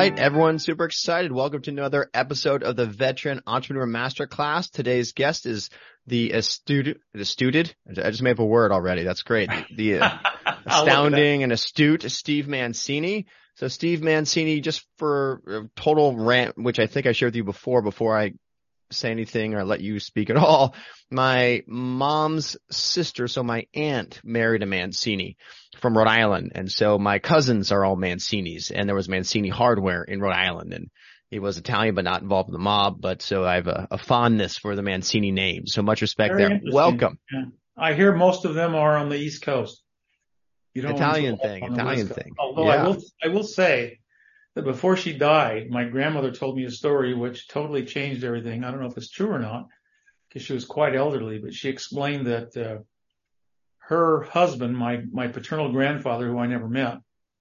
right, everyone, super excited. Welcome to another episode of the Veteran Entrepreneur Masterclass. Today's guest is the astute. I just made up a word already. That's great. The astounding and astute Steve Mancini. So Steve Mancini, just for a total rant, which I think I shared with you before I say anything or let you speak at all. My mom's sister, so my aunt, married a Mancini from Rhode Island. And so my cousins are all Mancinis, and there was Mancini hardware in Rhode Island, and he was Italian, but not involved in the mob. But so I have a fondness for the Mancini name. So much respect there. Welcome. Yeah. I hear most of them are on the East Coast. You don't Italian thing. Although yeah. I will say that before she died, my grandmother told me a story which totally changed everything. I don't know if it's true or not, because she was quite elderly, but she explained that her husband, my paternal grandfather, who I never met,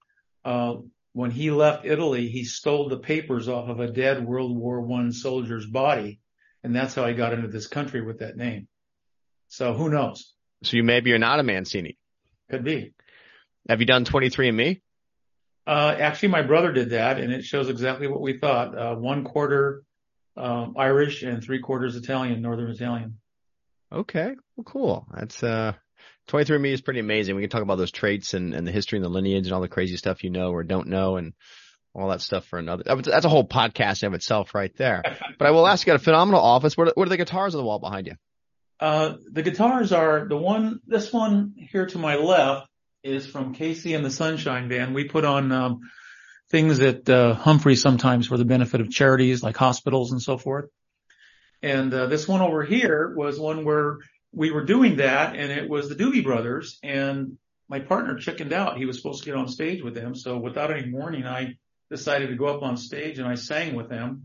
when he left Italy, he stole the papers off of a dead World War I soldier's body, and that's how he got into this country with that name. So who knows? So you're not a Mancini. Could be. Have you done 23andMe? Actually, my brother did that, and it shows exactly what we thought. 1/4 Irish and 3/4 Italian, Northern Italian. Okay, well, cool. That's 23andMe is pretty amazing. We can talk about those traits and the history and the lineage and all the crazy stuff you know or don't know and all that stuff for another. That's a whole podcast in itself right there. But I will ask, you got a phenomenal office. What are the guitars on the wall behind you? The guitars are this one here to my left is from Casey and the Sunshine Band. We put on things at Humphrey sometimes for the benefit of charities like hospitals and so forth. And this one over here was one where we were doing that, and it was the Doobie Brothers, and my partner chickened out. He was supposed to get on stage with them, so without any warning, I decided to go up on stage and I sang with them.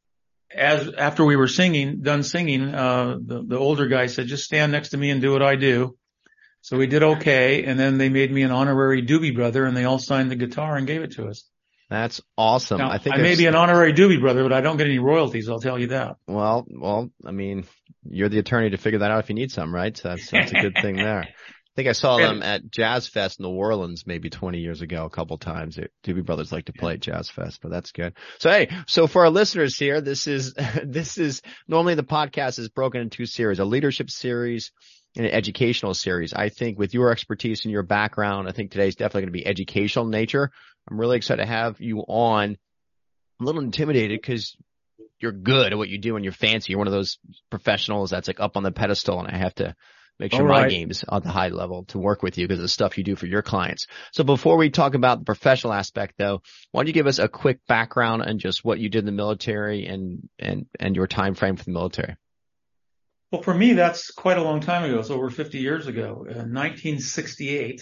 After we were done singing, the older guy said, "Just stand next to me and do what I do." So we did okay, and then they made me an honorary Doobie Brother, and they all signed the guitar and gave it to us. That's awesome. Now, I may be an honorary Doobie Brother, but I don't get any royalties, I'll tell you that. Well, I mean, you're the attorney to figure that out if you need some, right? So that's a good thing there. I think I saw them at Jazz Fest in New Orleans maybe 20 years ago a couple times. Doobie Brothers like to play at Jazz Fest, but that's good. So for our listeners here, this is normally the podcast is broken into two series, a leadership series and an educational series. I think with your expertise and your background, I think today's definitely going to be educational in nature. I'm really excited to have you on. I'm a little intimidated because you're good at what you do and you're fancy. You're one of those professionals that's like up on the pedestal, and I have to make sure my game's on the high level to work with you because of the stuff you do for your clients. So before we talk about the professional aspect though, why don't you give us a quick background on just what you did in the military and your time frame for the military? Well, for me, that's quite a long time ago. It's over 50 years ago. 1968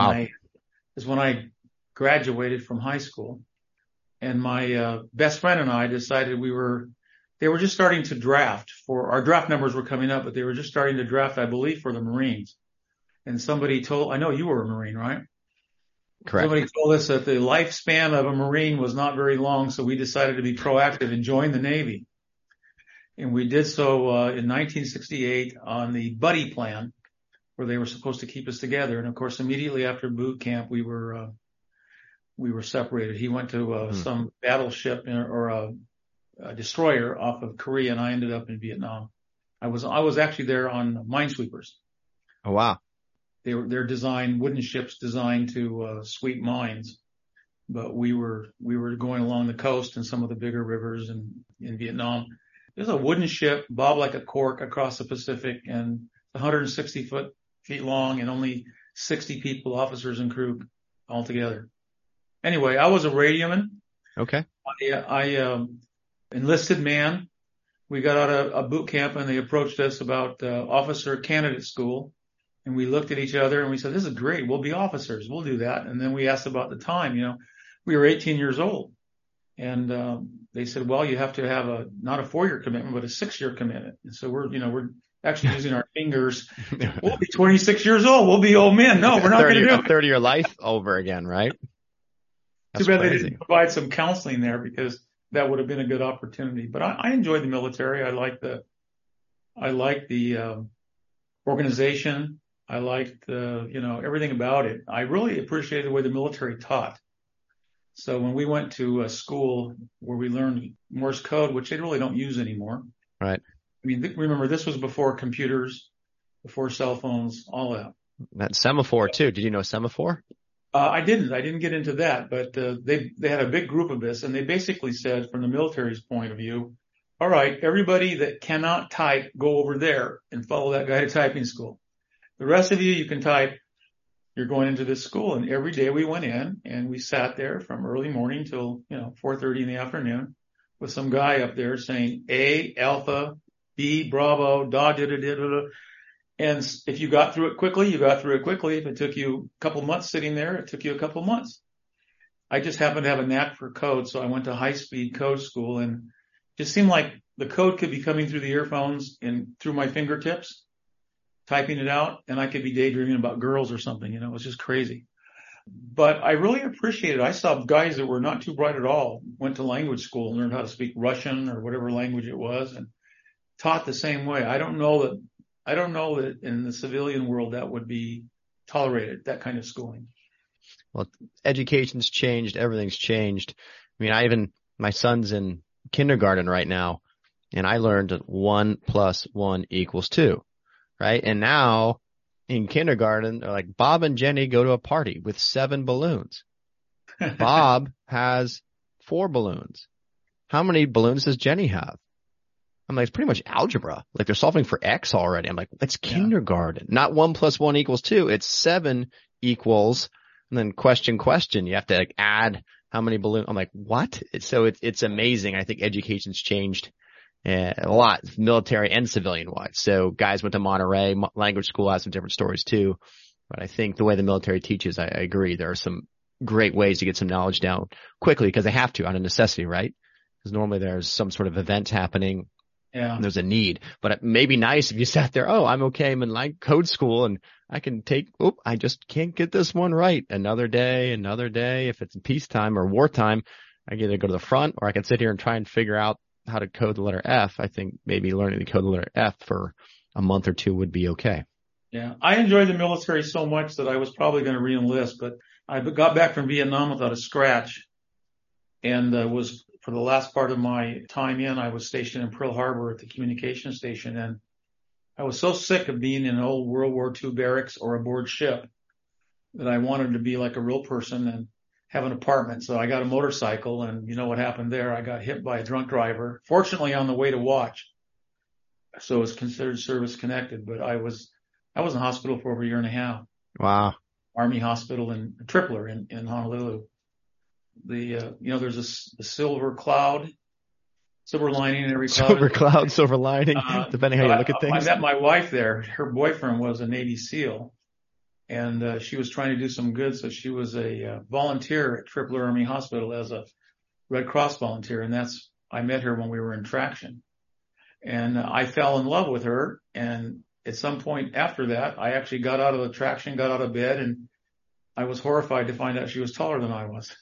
is when I graduated from high school. And my best friend and I decided they were just starting to draft our draft numbers were coming up, but they were just starting to draft, I believe, for the Marines. And I know you were a Marine, right? Correct. Somebody told us that the lifespan of a Marine was not very long, so we decided to be proactive and join the Navy. And we did so in 1968 on the buddy plan, where they were supposed to keep us together. And of course, immediately after boot camp, we were separated. He went to some battleship or a destroyer off of Korea, and I ended up in Vietnam. I was actually there on minesweepers. Oh wow! They're wooden ships designed to sweep mines. But we were going along the coast and some of the bigger rivers in Vietnam. There's a wooden ship, bob like a cork across the Pacific, and 160 feet long, and only 60 people, officers and crew altogether. Anyway, I was a radioman. Okay. I enlisted man. We got out of a boot camp, and they approached us about officer candidate school. And we looked at each other and we said, "This is great. We'll be officers. We'll do that." And then we asked about the time. We were 18 years old. And they said, "Well, you have to have not a 4-year commitment, but a 6-year commitment." And so we're actually using our fingers. We'll be 26 years old. We'll be old men. No, we're not going to do it. 30-year life over again, right? Too bad they didn't provide some counseling there, because that would have been a good opportunity. But I enjoyed the military. I like the organization. I liked everything about it. I really appreciated the way the military taught. So when we went to a school where we learned Morse code, which they really don't use anymore. Right. I mean, remember, this was before computers, before cell phones, all that. That semaphore too. Did you know semaphore? I didn't get into that, but they had a big group of us, and they basically said, from the military's point of view, all right, everybody that cannot type, go over there and follow that guy to typing school. The rest of you can type. You're going into this school. And every day we went in and we sat there from early morning till 4:30 in the afternoon with some guy up there saying A, Alpha, B, Bravo, da da da da da. And if you got through it quickly, you got through it quickly. If it took you a couple months sitting there, it took you a couple months. I just happened to have a knack for code, so I went to high-speed code school, and it just seemed like the code could be coming through the earphones and through my fingertips, typing it out, and I could be daydreaming about girls or something. It was just crazy. But I really appreciate it. I saw guys that were not too bright at all, went to language school and learned how to speak Russian or whatever language it was, and taught the same way. I don't know that in the civilian world that would be tolerated, that kind of schooling. Well, education's changed. Everything's changed. I mean, my son's in kindergarten right now, and I learned that 1 + 1 = 2, right? And now in kindergarten, they're like, Bob and Jenny go to a party with 7 balloons. Bob has 4 balloons. How many balloons does Jenny have? I'm like, it's pretty much algebra. Like, they're solving for X already. I'm like, it's kindergarten, not 1 + 1 = 2. It's 7 equals, and then question. You have to add how many balloons. I'm like, what? So it's amazing. I think education's changed a lot, military and civilian wise. So guys went to Monterey language school, has some different stories too. But I think the way the military teaches, I agree. There are some great ways to get some knowledge down quickly because they have to, out of necessity, right? Because normally there's some sort of event happening. Yeah. And there's a need, but it may be nice if you sat there. Oh, I'm okay. I'm in like code school and I can I just can't get this one right. Another day. If it's peacetime or wartime, I can either go to the front or I can sit here and try and figure out how to code the letter F. I think maybe learning to code the letter F for a month or two would be okay. Yeah. I enjoyed the military so much that I was probably going to re-enlist, but I got back from Vietnam without a scratch and was, for the last part of my time I was stationed in Pearl Harbor at the communication station, and I was so sick of being in an old World War II barracks or aboard ship that I wanted to be like a real person and have an apartment. So I got a motorcycle, and you know what happened there? I got hit by a drunk driver, fortunately on the way to watch. So it was considered service connected, but I was in hospital for over a year and a half. Wow. Army hospital in Tripler in Honolulu. There's a silver lining in every cloud. Silver lining, depending how you look at things. I met my wife there. Her boyfriend was a Navy SEAL, and she was trying to do some good. So she was a volunteer at Tripler Army Hospital as a Red Cross volunteer, and I met her when we were in traction, and I fell in love with her. And at some point after that, I actually got out of the traction, got out of bed, and I was horrified to find out she was taller than I was.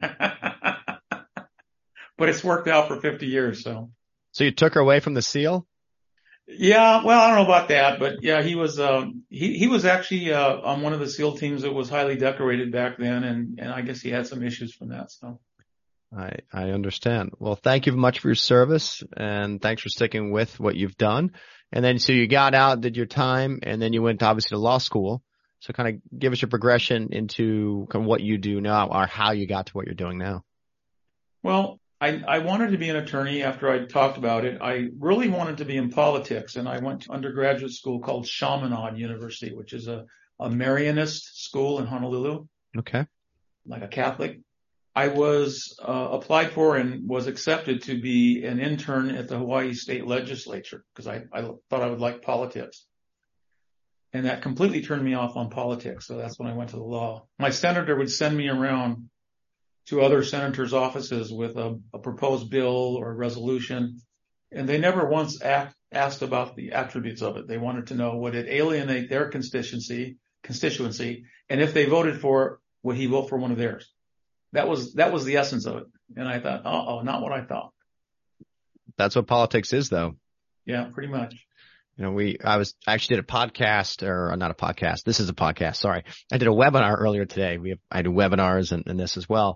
But it's worked out for 50 years. So you took her away from the SEAL? Yeah. Well, I don't know about that, but yeah, he was actually, on one of the SEAL teams that was highly decorated back then. And I guess he had some issues from that. So I understand. Well, thank you much for your service, and thanks for sticking with what you've done. And then, so you got out, did your time, and then you went obviously to law school. So kind of give us your progression into kind of what you do now, or how you got to what you're doing now. Well, I wanted to be an attorney after I talked about it. I really wanted to be in politics, and I went to undergraduate school called Chaminade University, which is a Marianist school in Honolulu. Okay. Like a Catholic. I was applied for and was accepted to be an intern at the Hawaii State Legislature because I thought I would like politics. And that completely turned me off on politics. So that's when I went to the law. My senator would send me around to other senators' offices with a proposed bill or a resolution. And they never once asked about the attributes of it. They wanted to know, would it alienate their constituency? And if they voted for it, would he vote for one of theirs? That was the essence of it. And I thought, not what I thought. That's what politics is, though. Yeah, pretty much. I actually did a podcast, or not a podcast. This is a podcast. Sorry. I did a webinar earlier today. I do webinars and this as well.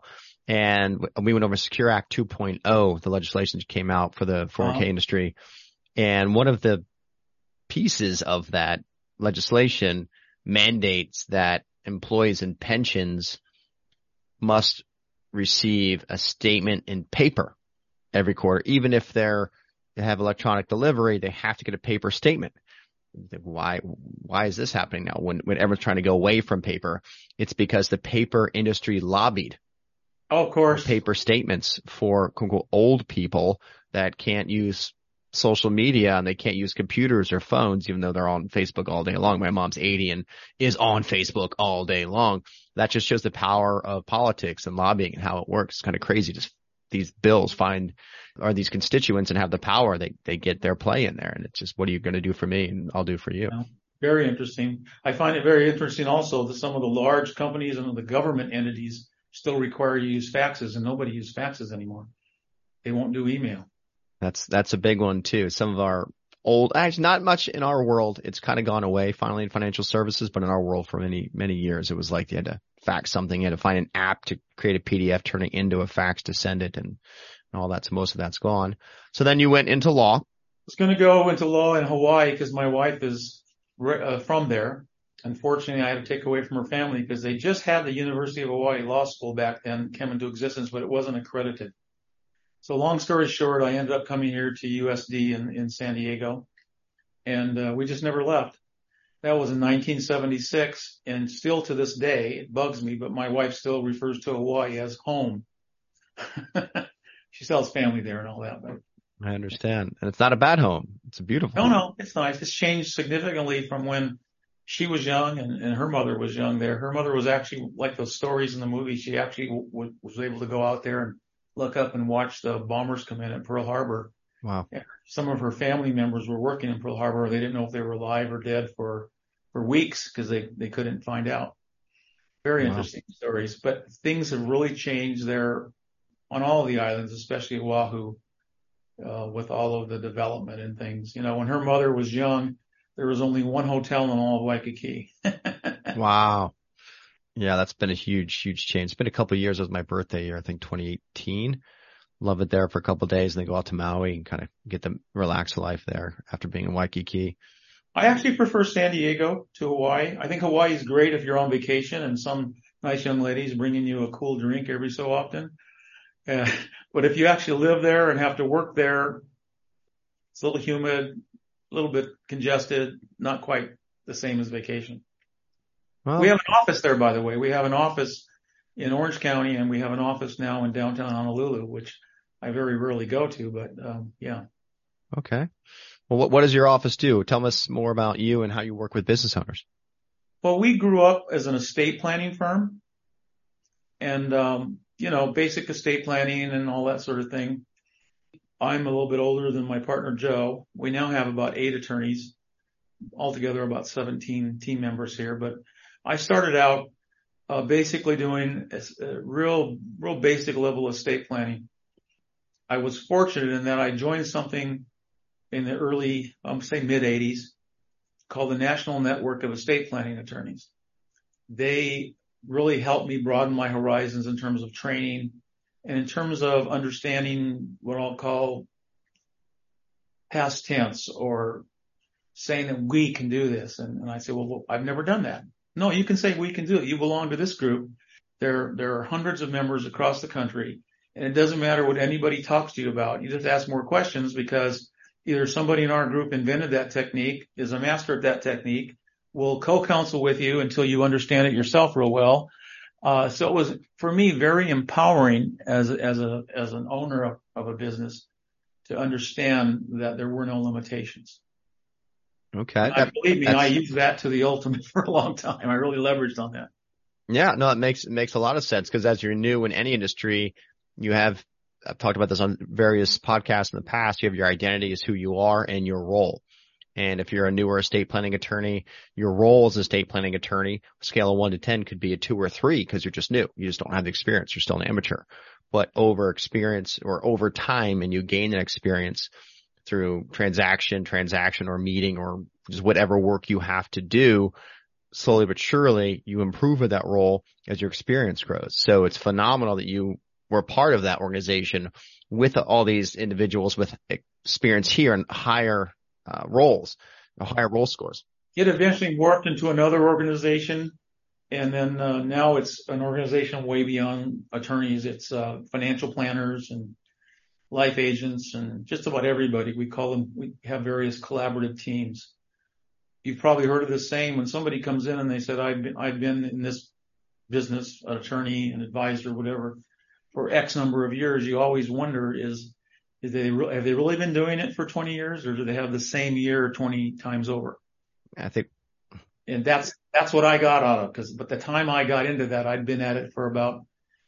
And we went over Secure Act 2.0, the legislation that came out for the 401k industry. And one of the pieces of that legislation mandates that employees and pensions must receive a statement in paper every quarter. Even if they have electronic delivery, they have to get a paper statement. Why is this happening now? When everyone's trying to go away from paper, it's because the paper industry lobbied. Oh, of course. Paper statements for quote unquote old people that can't use social media and they can't use computers or phones, even though they're on Facebook all day long. My mom's 80 and is on Facebook all day long. That just shows the power of politics and lobbying and how it works. It's kind of crazy. Just these bills are these constituents and have the power. They get their play in there. And it's just, what are you going to do for me? And I'll do for you. Yeah, very interesting. I find it very interesting also that some of the large companies and the government entities still require you to use faxes, and nobody uses faxes anymore. They won't do email. That's a big one too. Some of our actually not much in our world. It's kind of gone away finally in financial services, but in our world for many, many years, it was like you had to fax something. You had to find an app to create a PDF, turn it into a fax to send it and all that. So most of that's gone. So then you went into law. I was going to go into law in Hawaii because my wife is from there. Unfortunately, I had to take away from her family because they just had the University of Hawaii Law School back then came into existence, but it wasn't accredited. So long story short, I ended up coming here to USD in San Diego, and we just never left. That was in 1976, and still to this day, it bugs me, but my wife still refers to Hawaii as home. She still has family there and all that. But I understand. And it's not a bad home. It's a beautiful home. No, it's nice. It's changed significantly from when she was young and her mother was young there. Her mother was actually like those stories in the movie. She actually was able to go out there and look up and watch the bombers come in at Pearl Harbor. Wow. Some of her family members were working in Pearl Harbor. They didn't know if they were alive or dead for weeks because they couldn't find out. Very interesting stories, but things have really changed there on all of the islands, especially Oahu, with all of the development and things. You know, when her mother was young, there was only one hotel in all of Waikiki. Wow. Yeah, that's been a huge, huge change. It's been a couple of years. It was my birthday year, I think 2018. Love it there for a couple of days and then go out to Maui and kind of get the relaxed life there after being in Waikiki. I actually prefer San Diego to Hawaii. I think Hawaii is great if you're on vacation and some nice young lady's bringing you a cool drink every so often. But if you actually live there and have to work there, it's a little humid, a little bit congested, not quite the same as vacation. Well, we have an office there, by the way. We have an office in Orange County, and we have an office now in downtown Honolulu, which I very rarely go to, but yeah. Okay. Well, what does your office do? Tell us more about you and how you work with business owners. Well, we grew up as an estate planning firm and, basic estate planning and all that sort of thing. I'm a little bit older than my partner, Joe. We now have about 8 attorneys, altogether about 17 team members here. But I started out basically doing a real basic level estate planning. I was fortunate in that I joined something in the early, mid 80s called the National Network of Estate Planning Attorneys. They really helped me broaden my horizons in terms of training and in terms of understanding what I'll call past tense or saying that we can do this. And I say, well, I've never done that. No, you can say we can do it. You belong to this group. There are hundreds of members across the country, and it doesn't matter what anybody talks to you about. You just ask more questions because either somebody in our group invented that technique, is a master at that technique, will co-counsel with you until you understand it yourself real well. So it was, for me, very empowering as an owner of a business to understand that there were no limitations. Okay. Believe me, I used that to the ultimate for a long time. I really leveraged on that. Yeah, no, it makes a lot of sense because as you're new in any industry, I've talked about this on various podcasts in the past, you have your identity as who you are and your role. And if you're a newer estate planning attorney, your role as an estate planning attorney, scale of 1 to 10 could be a 2 or 3 because you're just new. You just don't have the experience. You're still an amateur. But over experience or over time, and you gain that experience through transaction or meeting or just whatever work you have to do, slowly but surely you improve with that role as your experience grows. So it's phenomenal that you were part of that organization with all these individuals with experience here and higher roles, higher role scores. It eventually morphed into another organization. And then now it's an organization way beyond attorneys. It's financial planners and life agents and just about everybody. We have various collaborative teams. You've probably heard of the saying when somebody comes in and they said, I've been in this business, an attorney, an advisor, whatever, for X number of years. You always wonder have they really been doing it for 20 years, or do they have the same year 20 times over? I think. And that's what I got out of, but the time I got into that, I'd been at it for about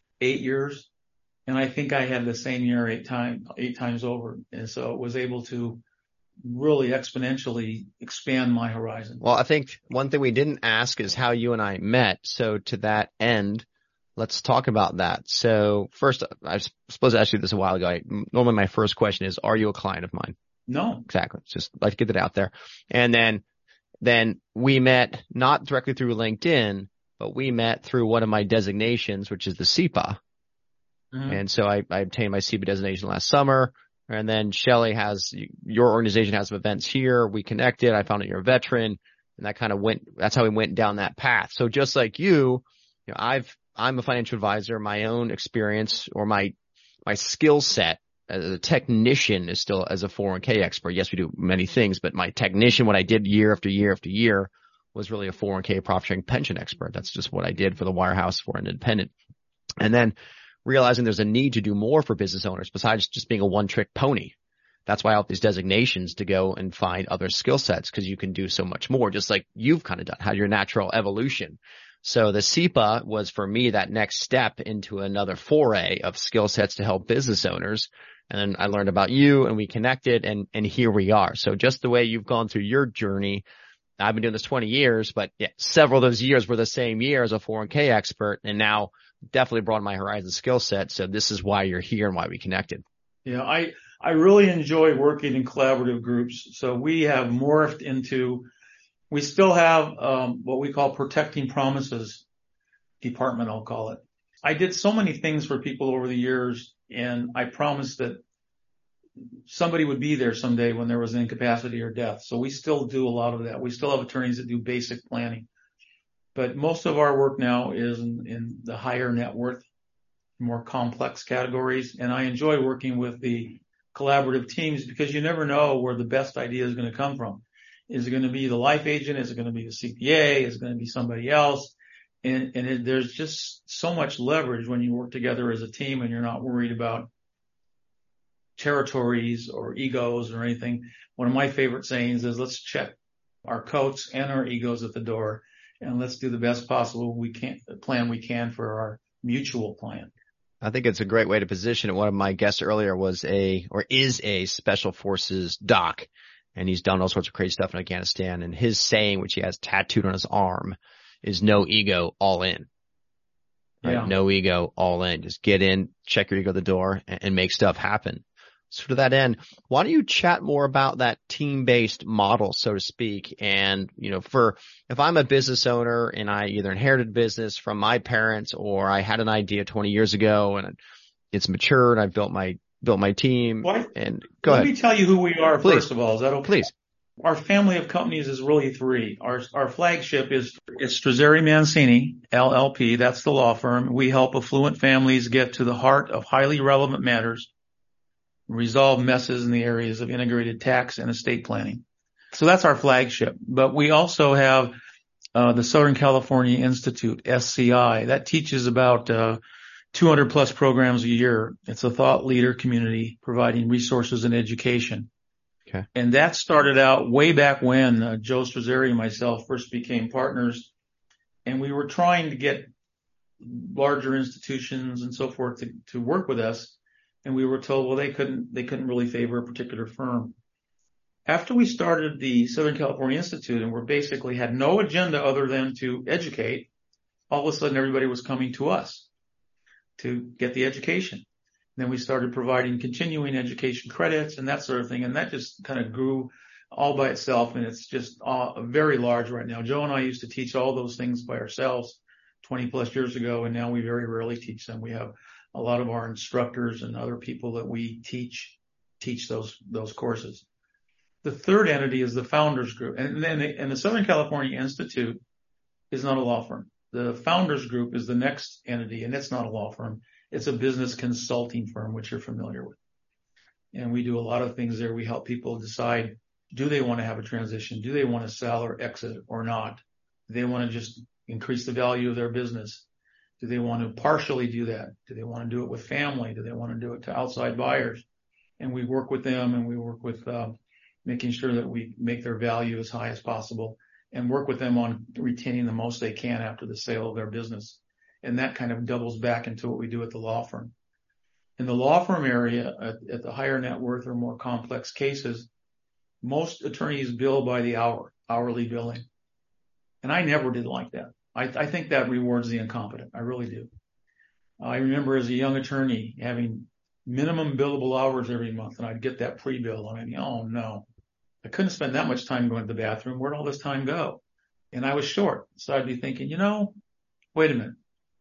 8 years. And I think I had the same year eight times over. And so it was able to really exponentially expand my horizon. Well, I think one thing we didn't ask is how you and I met. So to that end, let's talk about that. So first, I was supposed to ask you this a while ago. Normally my first question is, are you a client of mine? No. Exactly. Just like to get that out there. And then we met not directly through LinkedIn, but we met through one of my designations, which is the CIPA. Mm-hmm. And so I obtained my CIPA designation last summer. And then Shelley your organization has some events here. We connected. I found out you're a veteran, and that's how we went down that path. So just like you know, I'm a financial advisor. My own experience or my skill set as a technician is still as a 401k expert. Yes, we do many things, but my technician, what I did year after year after year, was really a 401k profit sharing pension expert. That's just what I did for the wirehouse for an independent. And then realizing there's a need to do more for business owners besides just being a one-trick pony. That's why I have these designations to go and find other skill sets, because you can do so much more, just like you've kind of done, had your natural evolution. So the CIPA was for me that next step into another foray of skill sets to help business owners. And then I learned about you and we connected, and here we are. So just the way you've gone through your journey, I've been doing this 20 years, but yeah, several of those years were the same year as a 401k expert, and now definitely broadened my horizon skill set. So this is why you're here and why we connected. Yeah, I really enjoy working in collaborative groups. So we have morphed into, we still have what we call protecting promises department, I'll call it. I did so many things for people over the years, and I promised that somebody would be there someday when there was an incapacity or death. So we still do a lot of that. We still have attorneys that do basic planning. But most of our work now is in the higher net worth, more complex categories. And I enjoy working with the collaborative teams, because you never know where the best idea is going to come from. Is it going to be the life agent? Is it going to be the CPA? Is it going to be somebody else? And there's just so much leverage when you work together as a team and you're not worried about territories or egos or anything. One of my favorite sayings is, let's check our coats and our egos at the door, and let's do the best possible plan we can for our mutual plan. I think it's a great way to position it. One of my guests earlier is a special forces doc, and he's done all sorts of crazy stuff in Afghanistan. And his saying, which he has tattooed on his arm, is no ego, all in. Right? Yeah. No ego, all in. Just get in, check your ego at the door, and make stuff happen. So to that end, why don't you chat more about that team-based model, so to speak? And, if I'm a business owner and I either inherited business from my parents, or I had an idea 20 years ago and it's matured, I've built my team. And go ahead. Let me tell you who we are. Please. First of all. Is that okay? Please. Our family of companies is really three. Our flagship is Struzari Mancini, LLP. That's the law firm. We help affluent families get to the heart of highly relevant matters, resolve messes in the areas of integrated tax and estate planning. So that's our flagship. But we also have the Southern California Institute, SCI. That teaches about 200 plus programs a year. It's a thought leader community providing resources and education. Okay. And that started out way back when Joe Struzari and myself first became partners, and we were trying to get larger institutions and so forth to work with us. And we were told, well, they couldn't really favor a particular firm. After we started the Southern California Institute, and we basically had no agenda other than to educate, all of a sudden everybody was coming to us to get the education. And then we started providing continuing education credits and that sort of thing. And that just kind of grew all by itself. And it's just very large right now. Joe and I used to teach all those things by ourselves 20 plus years ago. And now we very rarely teach them. We have a lot of our instructors and other people that we teach those courses. The third entity is the Founders Group. And then the Southern California Institute is not a law firm. The Founders Group is the next entity, and it's not a law firm. It's a business consulting firm, which you're familiar with. And we do a lot of things there. We help people decide, do they want to have a transition? Do they want to sell or exit or not? Do they want to just increase the value of their business? Do they want to partially do that? Do they want to do it with family? Do they want to do it to outside buyers? And we work with them, and we work with making sure that we make their value as high as possible and work with them on retaining the most they can after the sale of their business. And that kind of doubles back into what we do at the law firm. In the law firm area, at the higher net worth or more complex cases, most attorneys bill by the hour, hourly billing. And I never did like that. I think that rewards the incompetent. I really do. I remember as a young attorney having minimum billable hours every month, and I'd get that pre-bill, and I'd be, oh no, I couldn't spend that much time going to the bathroom. Where'd all this time go? And I was short. So I'd be thinking, wait a minute.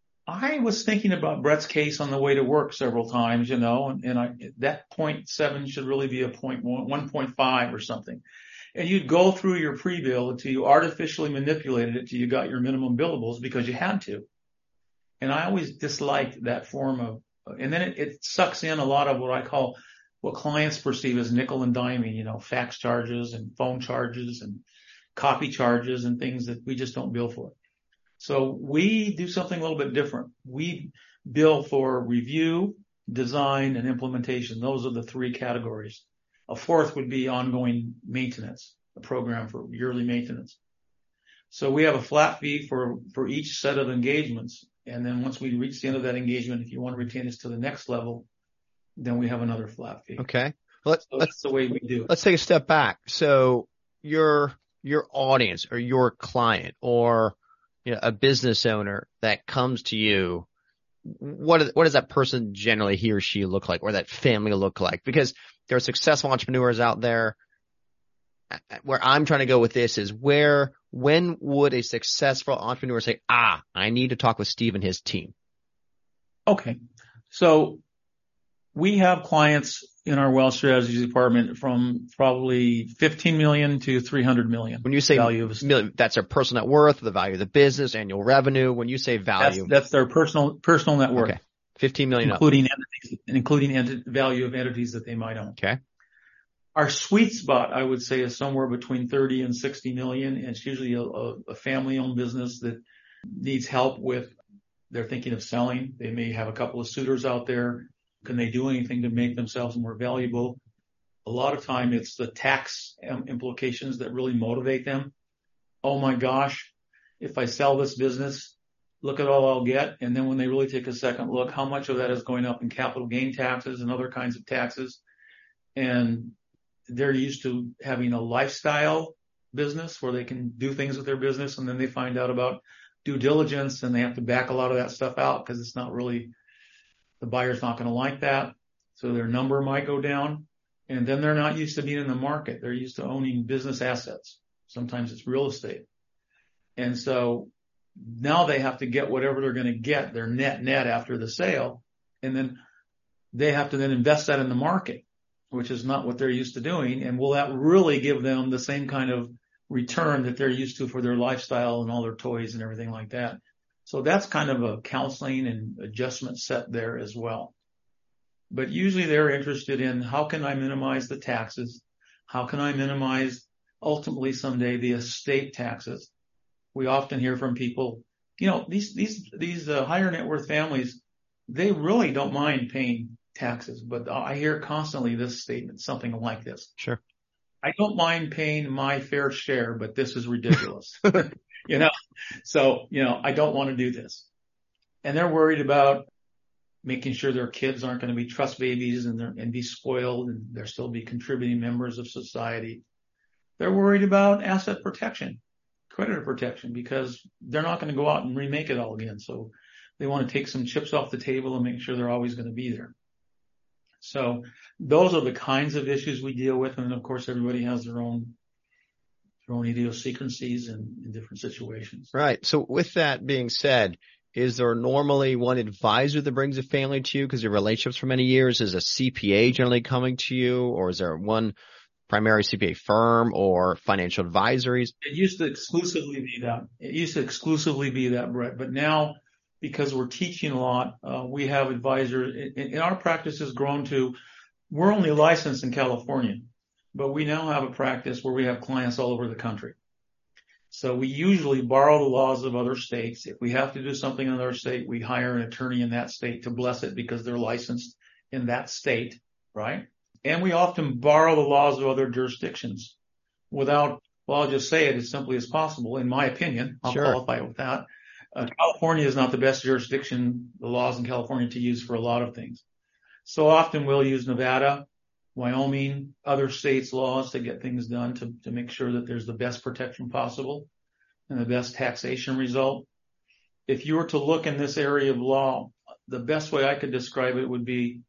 I was thinking about Brett's case on the way to work several times, and that 0.7 should really be a 1.5 or something. And you'd go through your pre-bill until you artificially manipulated it till you got your minimum billables because you had to. And I always disliked that form of, and then it sucks in a lot of what clients perceive as nickel and diming, fax charges and phone charges and copy charges and things that we just don't bill for. So we do something a little bit different. We bill for review, design, and implementation. Those are the three categories. A fourth would be ongoing maintenance, a program for yearly maintenance. So we have a flat fee for each set of engagements. And then once we reach the end of that engagement, if you want to retain us to the next level, then we have another flat fee. Okay. Well, that's the way we do it. Let's take a step back. So your audience or your client or a business owner that comes to you, what does that person generally, he or she, look like, or that family look like? Because there are successful entrepreneurs out there. Where I'm trying to go with this is when would a successful entrepreneur say, I need to talk with Steve and his team? Okay. So we have clients in our wealth strategies department from probably 15 million to 300 million. When you say million, that's their personal net worth, the value of the business, annual revenue. When you say value, that's their personal net worth. Okay. 15 million, including value of entities that they might own. Okay. Our sweet spot, I would say, is somewhere between 30 and 60 million. And it's usually a family-owned business that needs help with, they're thinking of selling. They may have a couple of suitors out there. Can they do anything to make themselves more valuable? A lot of time it's the tax implications that really motivate them. Oh my gosh, if I sell this business, look at all I'll get. And then when they really take a second look, how much of that is going up in capital gain taxes and other kinds of taxes? And they're used to having a lifestyle business where they can do things with their business. And then they find out about due diligence and they have to back a lot of that stuff out because it's not really, the buyer's not going to like that. So their number might go down. And then they're not used to being in the market. They're used to owning business assets. Sometimes it's real estate. And so now they have to get whatever they're going to get, their net after the sale. And then they have to then invest that in the market, which is not what they're used to doing. And will that really give them the same kind of return that they're used to for their lifestyle and all their toys and everything like that? So that's kind of a counseling and adjustment set there as well. But usually they're interested in how can I minimize the taxes? How can I minimize ultimately someday the estate taxes? We often hear from people, these higher net worth families, they really don't mind paying taxes, but I hear constantly this statement, something like this. Sure. I don't mind paying my fair share, but this is ridiculous. So, I don't want to do this. And they're worried about making sure their kids aren't going to be trust babies and be spoiled and they'll still be contributing members of society. They're worried about asset protection, creditor protection, because they're not going to go out and remake it all again. So they want to take some chips off the table and make sure they're always going to be there. So those are the kinds of issues we deal with. And of course, everybody has their own idiosyncrasies in different situations. Right. So with that being said, is there normally one advisor that brings a family to you because your relationships for many years? Is a CPA generally coming to you, or is there one primary CPA firm or financial advisories? It used to exclusively be that. It used to exclusively be that, Brett. But now, because we're teaching a lot, we have advisors. In our practice has grown to, we're only licensed in California, but we now have a practice where we have clients all over the country. So we usually borrow the laws of other states. If we have to do something in another state, we hire an attorney in that state to bless it because they're licensed in that state, right? And we often borrow the laws of other jurisdictions without, well, I'll just say it as simply as possible. In my opinion, I'll qualify with that. California is not the best jurisdiction, the laws in California, to use for a lot of things. So often we'll use Nevada, Wyoming, other states' laws to get things done to make sure that there's the best protection possible and the best taxation result. If you were to look in this area of law, the best way I could describe it would be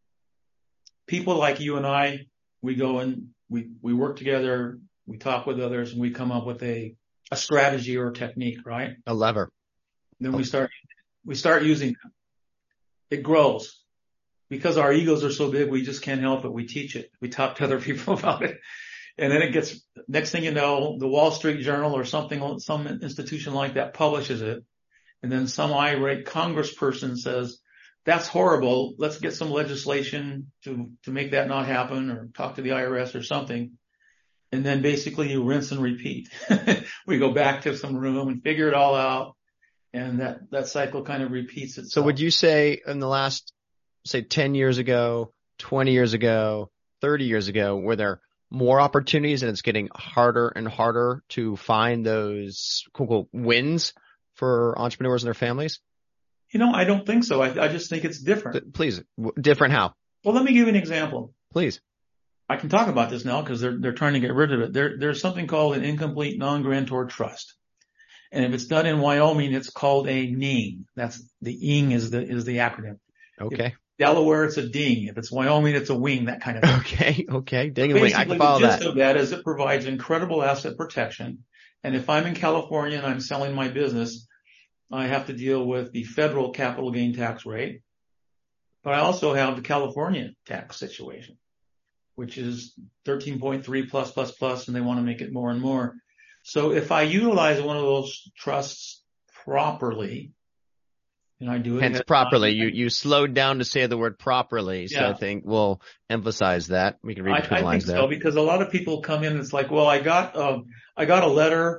people like you and I, we go and we work together, we talk with others, and we come up with a strategy or a technique, right? A lever. Then we start using them. It grows. Because our egos are so big, we just can't help it. We teach it. We talk to other people about it. And then it gets, next thing you know, the Wall Street Journal or something, some institution like that publishes it. And then some irate congressperson says, that's horrible. Let's get some legislation to make that not happen, or talk to the IRS or something. And then basically you rinse and repeat. We go back to some room and figure it all out. And that cycle kind of repeats itself. So would you say in the last, say 10 years ago, 20 years ago, 30 years ago, were there more opportunities and it's getting harder and harder to find those quote unquote wins for entrepreneurs and their families? I don't think so. I just think it's different. Please. Different how? Well, let me give you an example. Please. I can talk about this now because they're trying to get rid of it. There's something called an incomplete non-grantor trust. And if it's done in Wyoming, it's called a NING. That's the ING is the acronym. Okay. If Delaware, it's a DING. If it's Wyoming, it's a WING, that kind of thing. Okay. Ding and wing. I can follow that. The gist of that is it provides incredible asset protection. And if I'm in California and I'm selling my business, I have to deal with the federal capital gain tax rate. But I also have the California tax situation, which is 13.3 plus, and they want to make it more and more. So if I utilize one of those trusts properly, and I do it. Hence properly. You slowed down to say the word properly. So yeah. I think we'll emphasize that. We can read between the lines there. I think so, because a lot of people come in and it's like, well, I got a letter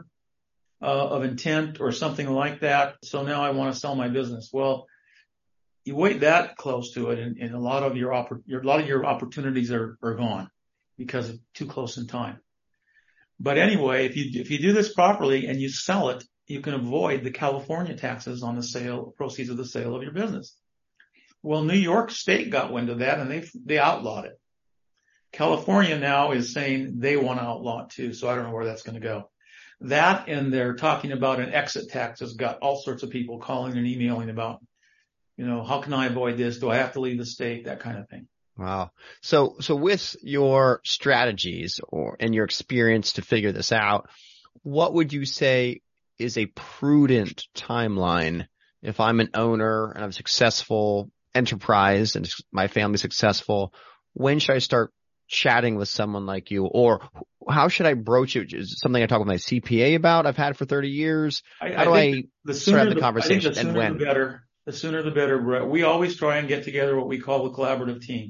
of intent or something like that. So now I want to sell my business. Well, you wait that close to it and a lot of your opportunities are gone because it's too close in time. But anyway, if you do this properly and you sell it, you can avoid the California taxes on the proceeds of the sale of your business. Well, New York State got wind of that and they outlawed it. California now is saying they want to outlaw it too. So I don't know where that's going to go. That, and they're talking about an exit tax, has got all sorts of people calling and emailing about, how can I avoid this? Do I have to leave the state? That kind of thing. Wow. So with your strategies and your experience to figure this out, what would you say is a prudent timeline if I'm an owner and I'm a successful enterprise and my family's successful? When should I start chatting with someone like you, or how should I broach it? Is it something I talk with my CPA about? I've had for 30 years. How do I start the conversation, and when? The sooner the better, Brett. We always try and get together what we call the collaborative team.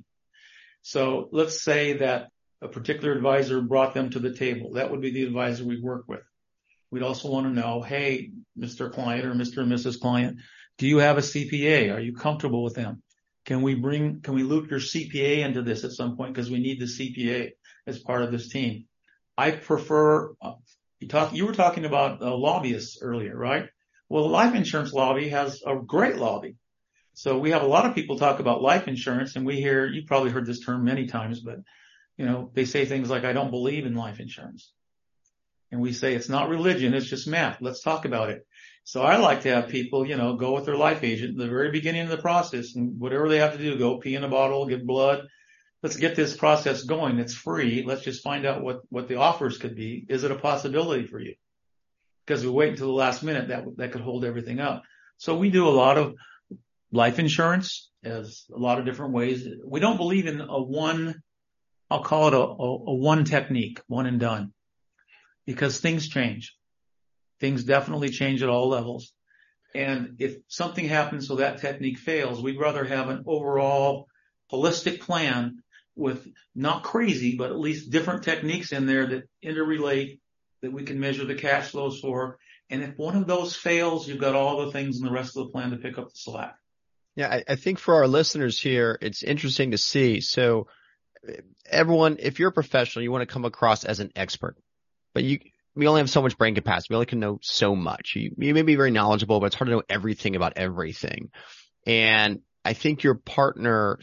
So let's say that a particular advisor brought them to the table. That would be the advisor we work with. We'd also want to know, hey, Mr. Client or Mr. and Mrs. Client, do you have a CPA? Are you comfortable with them? Can we loop your CPA into this at some point? Because we need the CPA as part of this team. I prefer, you were talking about lobbyists earlier, right? Well, the life insurance lobby has a great lobby. So we have a lot of people talk about life insurance, and you probably heard this term many times, but they say things like, I don't believe in life insurance. And we say it's not religion, it's just math. Let's talk about it. So I like to have people, go with their life agent in the very beginning of the process, and whatever they have to do, go pee in a bottle, give blood. Let's get this process going. It's free. Let's just find out what the offers could be. Is it a possibility for you? Because we wait until the last minute, that could hold everything up. So we do a lot of life insurance as a lot of different ways. We don't believe in I'll call it a one technique, one and done, because things change. Things definitely change at all levels. And if something happens so that technique fails, we'd rather have an overall holistic plan with not crazy, but at least different techniques in there that interrelate, that we can measure the cash flows for. And if one of those fails, you've got all the things in the rest of the plan to pick up the slack. Yeah, I think for our listeners here, it's interesting to see. So everyone, if you're a professional, you want to come across as an expert, but we only have so much brain capacity. We only can know so much. You may be very knowledgeable, but it's hard to know everything about everything. And I think your partner,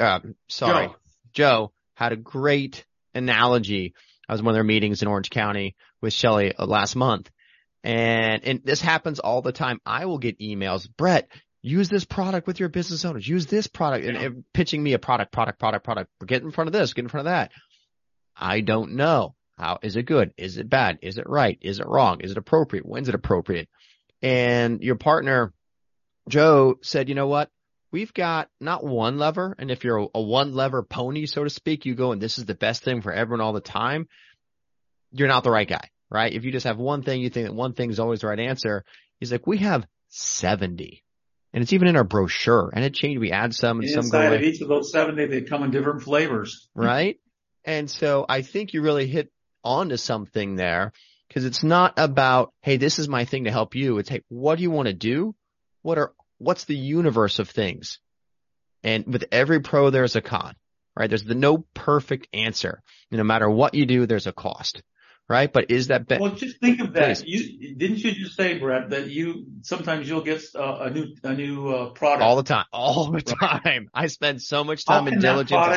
Joe had a great analogy. I was in one of their meetings in Orange County with Shelley last month. And this happens all the time. I will get emails, Brett, use this product with your business owners, use this product, and pitching me a product. Get in front of this, get in front of that. I don't know. How is it good? Is it bad? Is it right? Is it wrong? Is it appropriate? When's it appropriate? And your partner, Joe, said, you know what? We've got not one lever. And if you're a one lever pony, so to speak, you go and this is the best thing for everyone all the time. You're not the right guy, right? If you just have one thing, you think that one thing is always the right answer. He's like, we have 70. And it's even in our brochure, and it changed. We add some and some go away. Inside of each of those 70, they come in different flavors. Right? And so I think you really hit onto something there, because it's not about, hey, this is my thing to help you. It's, hey, what do you want to do? What's the universe of things? And with every pro, there's a con, right? There's no perfect answer. No matter what you do, there's a cost. Right? But is that well, just think of that. Didn't you just say, Brett, that sometimes you'll get a new product all the time. I spend so much time in diligence. How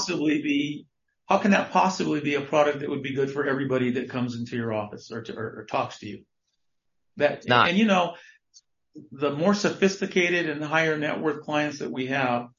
can that possibly be a product that would be good for everybody that comes into your office or talks to you? And you know, the more sophisticated and higher net worth clients that we have,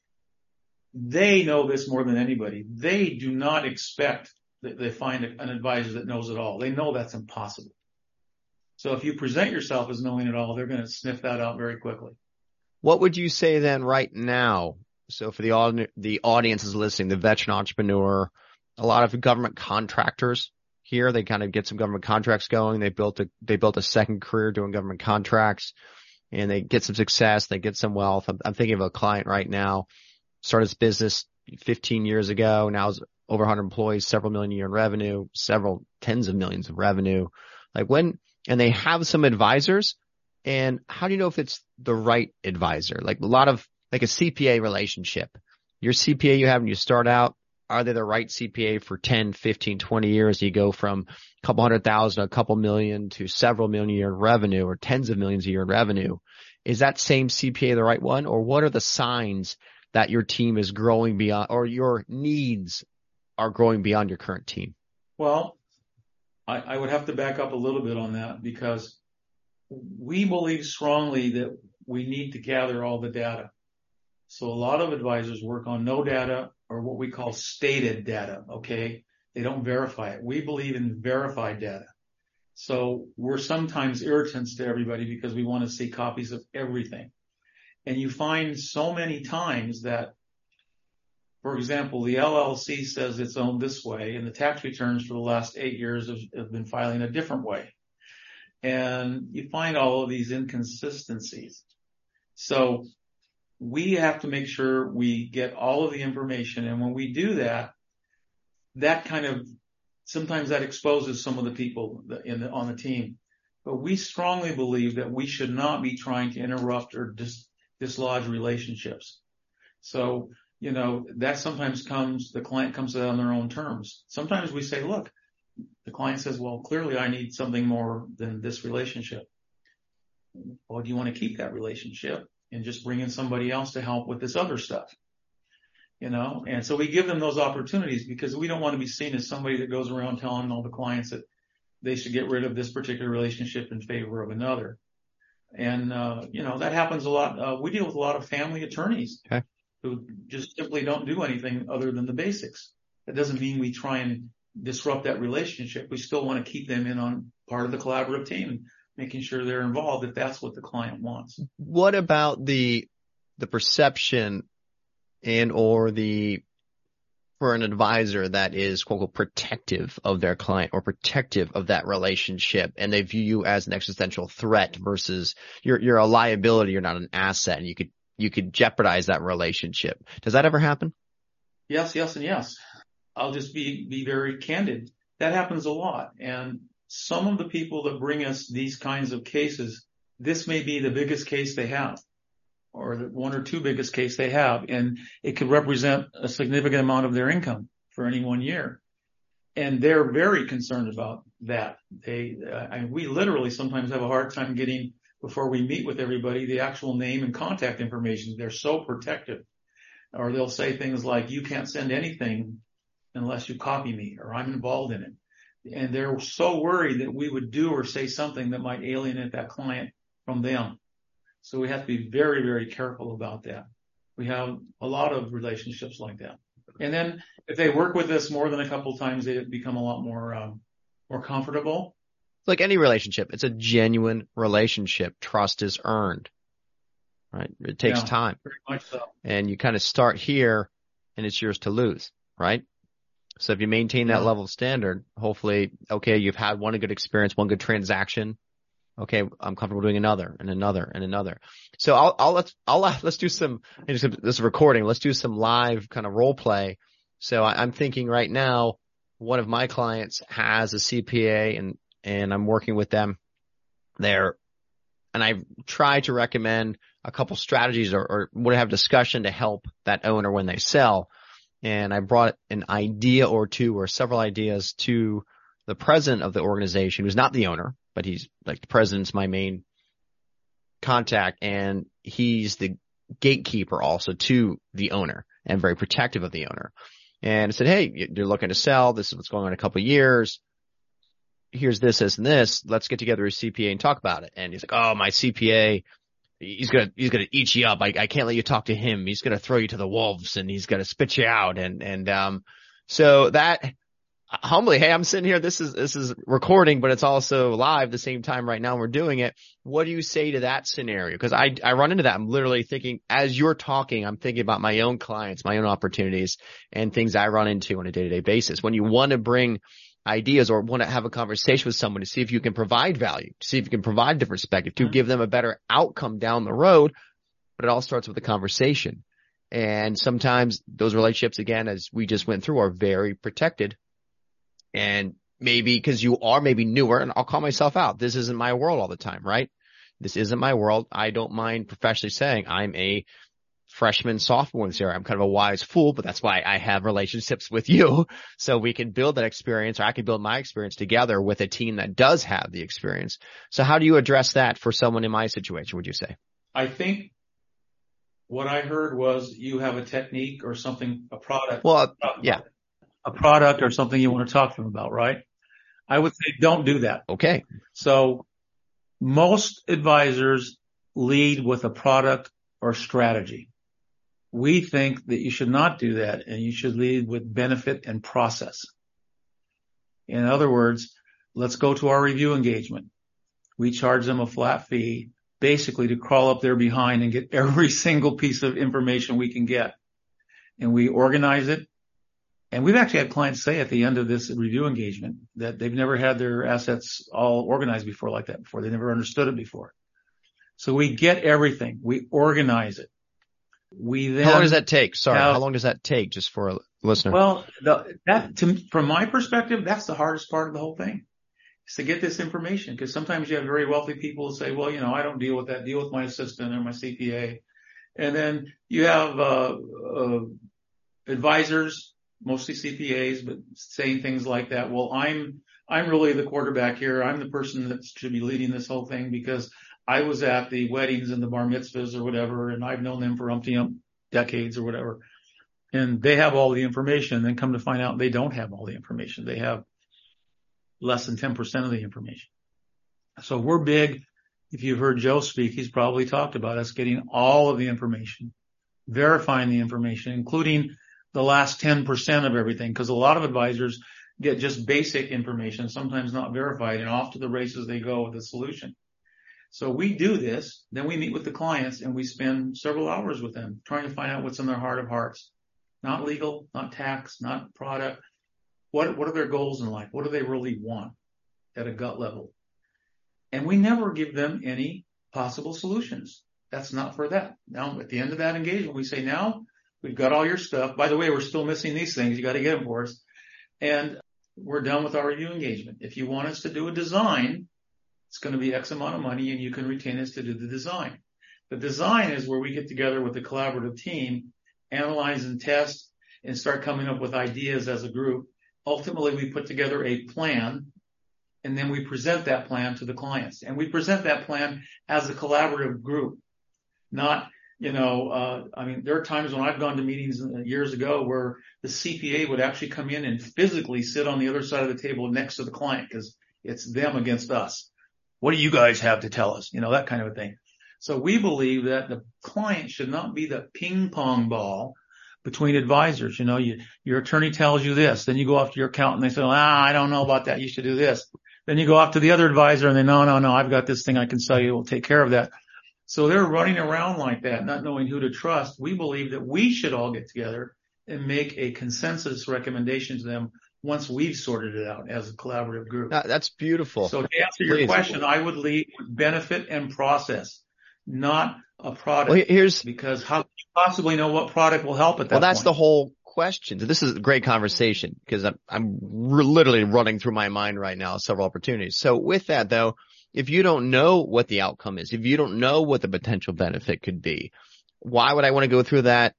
they know this more than anybody. They do not expect they find an advisor that knows it all. They know that's impossible. So if you present yourself as knowing it all, they're going to sniff that out very quickly. What would you say then right now? So for the audience is listening, the veteran entrepreneur, a lot of government contractors here, they kind of get some government contracts going. They built a second career doing government contracts, and they get some success. They get some wealth. I'm thinking of a client right now, started his business 15 years ago. Now is over 100 employees, several million a year in revenue, several tens of millions of revenue. And they have some advisors. And how do you know if it's the right advisor? Like a CPA relationship. Your CPA you have when you start out, are they the right CPA for 10, 15, 20 years? You go from a couple 100,000, a couple million to several million a year in revenue, or tens of millions a year in revenue. Is that same CPA the right one? Or what are the signs that your team is growing beyond, or your needs are growing beyond your current team? Well, I would have to back up a little bit on that, because we believe strongly that we need to gather all the data. So a lot of advisors work on no data, or what we call stated data. Okay. They don't verify it. We believe in verified data. So we're sometimes irritants to everybody because we want to see copies of everything. And you find so many times that, for example, the LLC says it's owned this way, and the tax returns for the last 8 years have been filing a different way. And you find all of these inconsistencies. So we have to make sure we get all of the information. And when we do that, sometimes that exposes some of the people on the team. But we strongly believe that we should not be trying to interrupt or dislodge relationships. So, you know, that sometimes the client comes out on their own terms. Sometimes we say, look, the client says, well, clearly I need something more than this relationship. Well, do you want to keep that relationship and just bring in somebody else to help with this other stuff? You know, and so we give them those opportunities, because we don't want to be seen as somebody that goes around telling all the clients that they should get rid of this particular relationship in favor of another. And, you know, that happens a lot. We deal with a lot of family attorneys who just simply don't do anything other than the basics. That doesn't mean we try and disrupt that relationship. We still want to keep them in on part of the collaborative team. making sure they're involved if that's what the client wants. What about the perception and or for an advisor that is quote unquote protective of their client or protective of that relationship, and they view you as an existential threat versus you're a liability, you're not an asset, and you could jeopardize that relationship. Does that ever happen? Yes, and yes. I'll just be very candid. That happens a lot. And some of the people that bring us these kinds of cases, this may be the biggest case they have, or the one or two biggest case they have, and it could represent a significant amount of their income for any one year. And they're very concerned about that. We literally sometimes have a hard time getting, before we meet with everybody, the actual name and contact information. They're so protective. Or they'll say things like, you can't send anything unless you copy me, or I'm involved in it. And they're so worried that we would do or say something that might alienate that client from them. So we have to be very, very careful about that. We have a lot of relationships like that. And then if they work with us more than a couple of times, they become a lot more comfortable. Like any relationship, it's a genuine relationship. Trust is earned, right? It takes time. Very much so. And you kind of start here and it's yours to lose, right? So if you maintain that level of standard, hopefully, okay, you've had one good experience, one good transaction. Okay, I'm comfortable doing another and another and another. So let's do some, this is recording. Let's do some live kind of role play. So I'm thinking right now, one of my clients has a CPA and I'm working with them there. And I try to recommend a couple strategies or would have discussion to help that owner when they sell. And I brought an idea or two or several ideas to the president of the organization, who's not the owner, but he's like the president's my main contact. And he's the gatekeeper also to the owner and very protective of the owner. And I said, hey, you're looking to sell. This is what's going on in a couple of years. Here's this, and this. Let's get together a CPA and talk about it. And he's like, oh, my CPA, he's gonna eat you up. I can't let you talk to him. He's gonna throw you to the wolves and he's gonna spit you out. So that humbly, hey, I'm sitting here. This is recording, but it's also live at the same time right now. We're doing it. What do you say to that scenario? Because I run into that. I'm literally thinking as you're talking, I'm thinking about my own clients, my own opportunities and things I run into on a day-to-day basis. When you want to bring ideas or want to have a conversation with someone to see if you can provide value, to see if you can provide a different perspective, to give them a better outcome down the road. But it all starts with a conversation. And sometimes those relationships, again, as we just went through, are very protected. And maybe because you are maybe newer, and I'll call myself out. This isn't my world all the time, right? This isn't my world. I don't mind professionally saying I'm a freshman, sophomore in this area. I'm kind of a wise fool, but that's why I have relationships with you. So we can build that experience, or I can build my experience together with a team that does have the experience. So how do you address that for someone in my situation, would you say? I think what I heard was you have a technique or something, a product. Well, yeah. A product or something you want to talk to them about, right? I would say don't do that. Okay. So most advisors lead with a product or strategy. We think that you should not do that, and you should lead with benefit and process. In other words, let's go to our review engagement. We charge them a flat fee basically to crawl up their behind and get every single piece of information we can get. And we organize it. And we've actually had clients say at the end of this review engagement that they've never had their assets all organized before like that before. They never understood it before. So we get everything. We organize it. How long does that take? Sorry. How long does that take just for a listener? Well, from my perspective, that's the hardest part of the whole thing, is to get this information. Because sometimes you have very wealthy people who say, well, I don't deal with that. Deal with my assistant or my CPA. And then you have advisors, mostly CPAs, but saying things like that. Well, I'm really the quarterback here. I'm the person that should be leading this whole thing because I was at the weddings and the bar mitzvahs or whatever, and I've known them for umpteen decades or whatever. And they have all the information, and then come to find out they don't have all the information. They have less than 10% of the information. So we're big. If you've heard Joe speak, he's probably talked about us getting all of the information, verifying the information, including the last 10% of everything, because a lot of advisors get just basic information, sometimes not verified, and off to the races they go with the solution. So we do this, then we meet with the clients and we spend several hours with them trying to find out what's in their heart of hearts. Not legal, not tax, not product. What are their goals in life? What do they really want at a gut level? And we never give them any possible solutions. That's not for that. Now, at the end of that engagement, we say, now we've got all your stuff. By the way, we're still missing these things. You got to get them for us. And we're done with our review engagement. If you want us to do a design, it's going to be X amount of money and you can retain us to do the design. The design is where we get together with the collaborative team, analyze and test, and start coming up with ideas as a group. Ultimately, we put together a plan, and then we present that plan to the clients. And we present that plan as a collaborative group, not, there are times when I've gone to meetings years ago where the CPA would actually come in and physically sit on the other side of the table next to the client because it's them against us. What do you guys have to tell us? That kind of a thing. So we believe that the client should not be the ping pong ball between advisors. Your attorney tells you this, then you go off to your accountant and they say, I don't know about that. You should do this. Then you go off to the other advisor and they, no, I've got this thing I can sell you. We'll take care of that. So they're running around like that, not knowing who to trust. We believe that we should all get together and make a consensus recommendation to them once we've sorted it out as a collaborative group. That's beautiful. So to answer your question, I would lead with benefit and process, not a product. Well, because how can you possibly know what product will help at that point? Well, that's the whole question. This is a great conversation because I'm literally running through my mind right now several opportunities. So with that though, if you don't know what the outcome is, if you don't know what the potential benefit could be, why would I want to go through that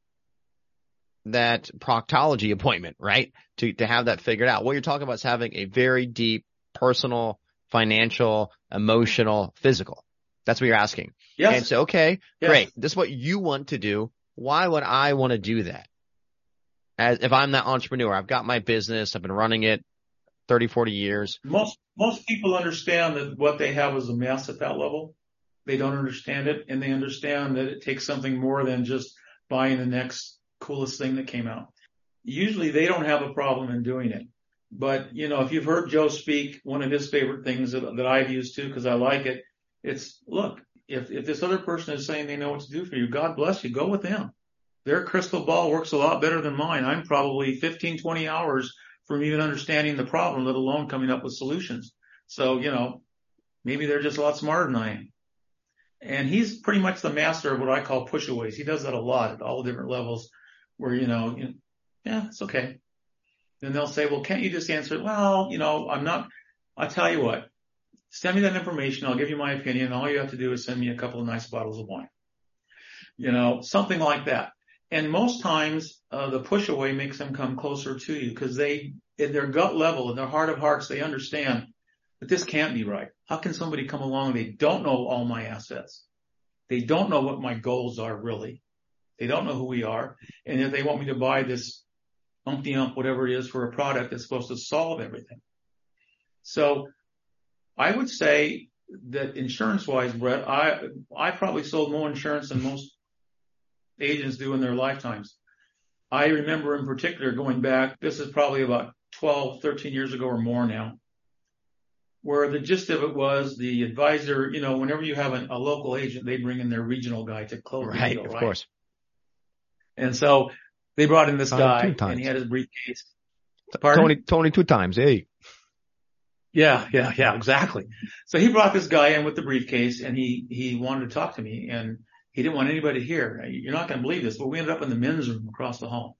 proctology appointment, right? To have that figured out. What you're talking about is having a very deep personal, financial, emotional, physical. That's what you're asking. Yes. And so, okay, great. This is what you want to do. Why would I want to do that? If I'm that entrepreneur, I've got my business, I've been running it 30, 40 years. Most people understand that what they have is a mess at that level. They don't understand it, and they understand that it takes something more than just buying the next coolest thing that came out. Usually they don't have a problem in doing it. But, if you've heard Joe speak, one of his favorite things that I've used too, because I like it, it's, look, if this other person is saying they know what to do for you, God bless you, go with them. Their crystal ball works a lot better than mine. I'm probably 15, 20 hours from even understanding the problem, let alone coming up with solutions. So, maybe they're just a lot smarter than I am. And he's pretty much the master of what I call pushaways. He does that a lot at all different levels where, it's okay. Then they'll say, well, can't you just answer it? Well, I'll tell you what, send me that information. I'll give you my opinion. All you have to do is send me a couple of nice bottles of wine. Something like that. And most times, the push away makes them come closer to you because in their gut level, in their heart of hearts, they understand that this can't be right. How can somebody come along? They don't know all my assets. They don't know what my goals are really. They don't know who we are. And if they want me to buy this umpty-ump, whatever it is for a product that's supposed to solve everything. So I would say that insurance-wise, Brett, I probably sold more insurance than most agents do in their lifetimes. I remember in particular going back, this is probably about 12, 13 years ago or more now, where the gist of it was the advisor, whenever you have a local agent, they bring in their regional guy to close the deal, right? Of course. And so they brought in this guy and he had his briefcase. Tony 2 times, hey. Yeah, exactly. So he brought this guy in with the briefcase and he wanted to talk to me and he didn't want anybody here. You're not going to believe this, but we ended up in the men's room across the hall.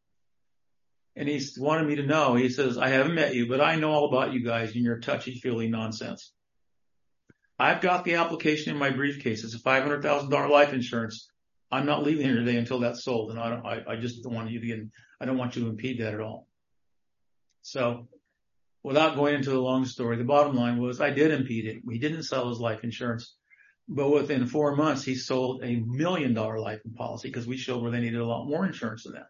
And he wanted me to know, he says, I haven't met you, but I know all about you guys and your touchy-feely nonsense. I've got the application in my briefcase. It's a $500,000 life insurance. I'm not leaving here today until that's sold. And I just don't want you to I don't want you to impede that at all. So without going into the long story, the bottom line was I did impede it. We didn't sell his life insurance. But within 4 months, he sold $1 million life policy because we showed where they needed a lot more insurance than that.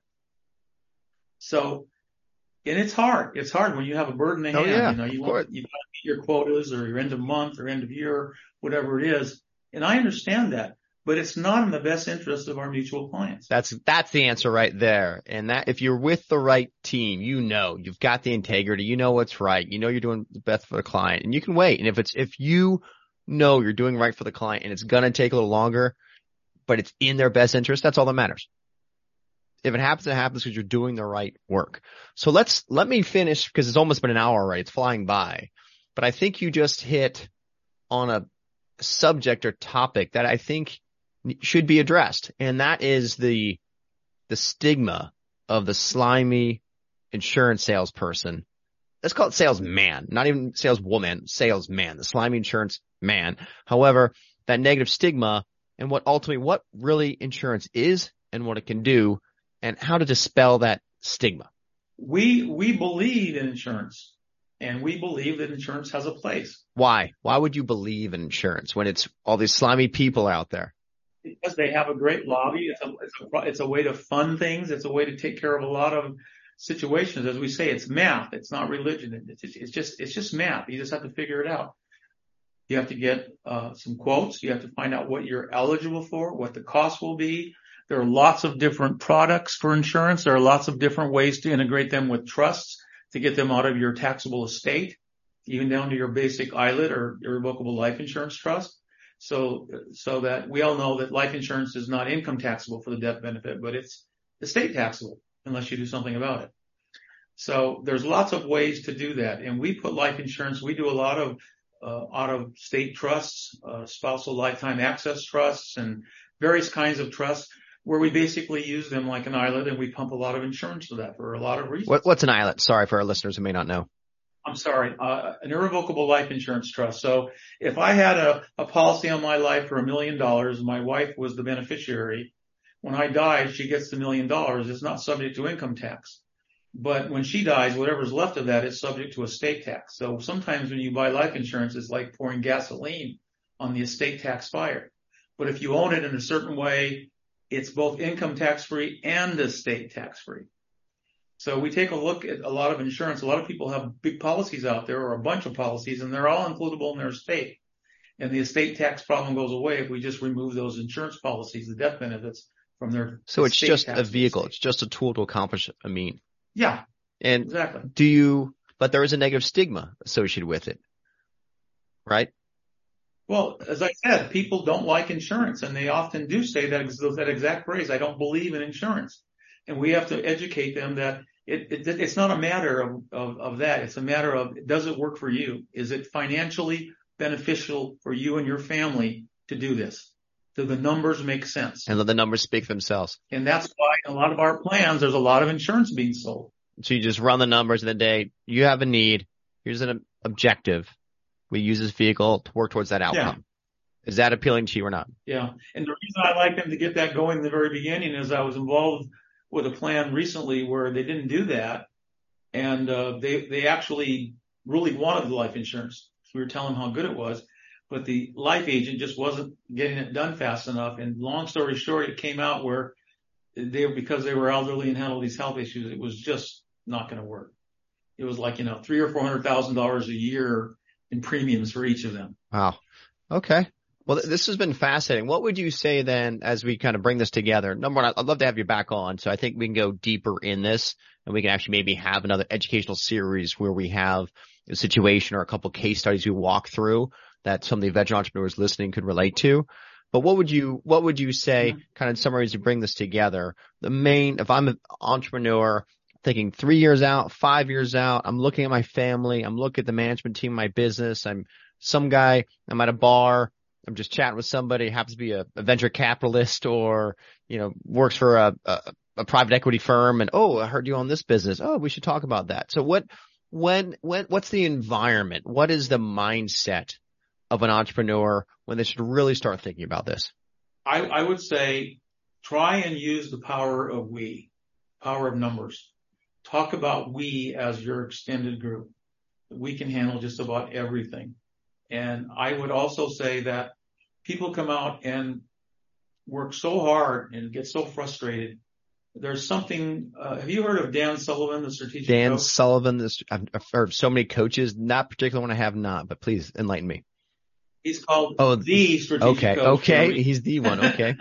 So, and it's hard. It's hard when you have a bird in the hand. Yeah, you've got to meet your quotas or your end of month or end of year, whatever it is. And I understand that, but it's not in the best interest of our mutual clients. That's the answer right there. And that if you're with the right team, you've got the integrity, what's right, you're doing the best for the client and you can wait. And if you know you're doing right for the client and it's going to take a little longer, but it's in their best interest, that's all that matters. If it happens, it happens because you're doing the right work. So let me finish because it's almost been an hour already. It's flying by, but I think you just hit on a subject or topic that I think should be addressed. And that is the stigma of the slimy insurance salesperson. Let's call it salesman, not even saleswoman, salesman, the slimy insurance man. However, that negative stigma and what really insurance is and what it can do and how to dispel that stigma. We believe in insurance and we believe that insurance has a place. Why? Why would you believe in insurance when it's all these slimy people out there? Because they have a great lobby. It's a way to fund things. It's a way to take care of a lot of situations. As we say, it's math. It's not religion. It's just math. You just have to figure it out. You have to get some quotes. You have to find out what you're eligible for, what the cost will be. There are lots of different products for insurance. There are lots of different ways to integrate them with trusts to get them out of your taxable estate, even down to your basic ILIT or irrevocable life insurance trust. So that we all know that life insurance is not income taxable for the death benefit, but it's estate taxable unless you do something about it. So there's lots of ways to do that. And we put life insurance, we do a lot of out of state trusts, spousal lifetime access trusts and various kinds of trusts where we basically use them like an ILIT and we pump a lot of insurance to that for a lot of reasons. What's an ILIT? Sorry for our listeners who may not know. I'm sorry, an irrevocable life insurance trust. So if I had a policy on my life for $1 million, my wife was the beneficiary. When I die, she gets the $1 million. It's not subject to income tax. But when she dies, whatever's left of that is subject to estate tax. So sometimes when you buy life insurance, it's like pouring gasoline on the estate tax fire. But if you own it in a certain way, it's both income tax free and estate tax free. So we take a look at a lot of insurance. A lot of people have big policies out there or a bunch of policies, and they're all includable in their estate. And the estate tax problem goes away if we just remove those insurance policies, the death benefits from their So it's just a vehicle. Estate. It's just a tool to accomplish a mean. Yeah, And exactly. but there is a negative stigma associated with it, right? Well, as I said, people don't like insurance, and they often do say that exact phrase, I don't believe in insurance. And we have to educate them that it's not a matter of that. It's a matter of, does it work for you? Is it financially beneficial for you and your family to do this? Do the numbers make sense? And let the numbers speak for themselves. And that's why in a lot of our plans, there's a lot of insurance being sold. So you just run the numbers in the day. You have a need. Here's an objective. We use this vehicle to work towards that outcome. Yeah. Is that appealing to you or not? Yeah. And the reason I like them to get that going in the very beginning is I was involved with a plan recently where they didn't do that. And they actually really wanted the life insurance. So we were telling them how good it was, but the life agent just wasn't getting it done fast enough. And long story short, it came out where because they were elderly and had all these health issues, it was just not going to work. It was like, $300,000 or $400,000 a year in premiums for each of them. Wow. Okay. Well, this has been fascinating. What would you say then as we kind of bring this together? Number one, I'd love to have you back on. So I think we can go deeper in this and we can actually maybe have another educational series where we have a situation or a couple of case studies we walk through that some of the veteran entrepreneurs listening could relate to. But what would you say kind of in summary as you bring this together? If I'm an entrepreneur thinking 3 years out, 5 years out, I'm looking at my family, I'm looking at the management team of my business, I'm at a bar, I'm just chatting with somebody, happens to be a venture capitalist or, works for a private equity firm and, oh, I heard you own this business. Oh, we should talk about that. So what's the environment? What is the mindset of an entrepreneur when they should really start thinking about this? I would say try and use the power of numbers. Talk about we as your extended group. We can handle just about everything. And I would also say that people come out and work so hard and get so frustrated. There's something, have you heard of Dan Sullivan, the strategic coach? Dan Sullivan, I've heard so many coaches, not particularly one I have not, but please enlighten me. He's called the strategic coach. Okay. He's the one. Okay.